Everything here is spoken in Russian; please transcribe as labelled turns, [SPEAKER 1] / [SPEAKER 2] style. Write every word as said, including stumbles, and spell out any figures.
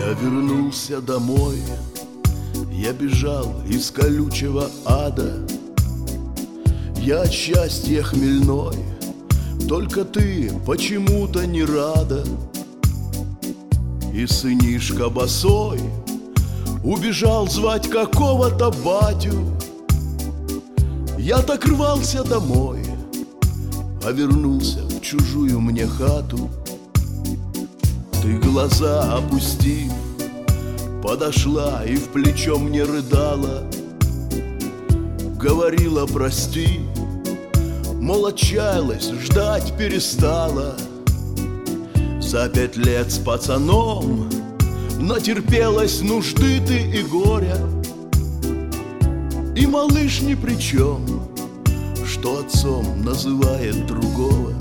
[SPEAKER 1] Я вернулся домой, я бежал из колючего ада. Я от счастья хмельной, только ты почему-то не рада. И сынишка босой убежал звать какого-то батю. Я так рвался домой, а вернулся в чужую мне хату. Ты глаза опустив, подошла и в плечо мне рыдала. Говорила прости, мол, отчаялась, ждать перестала. За пять лет с пацаном натерпелась нужды ты и горя. И малыш ни при чем, что отцом называет другого.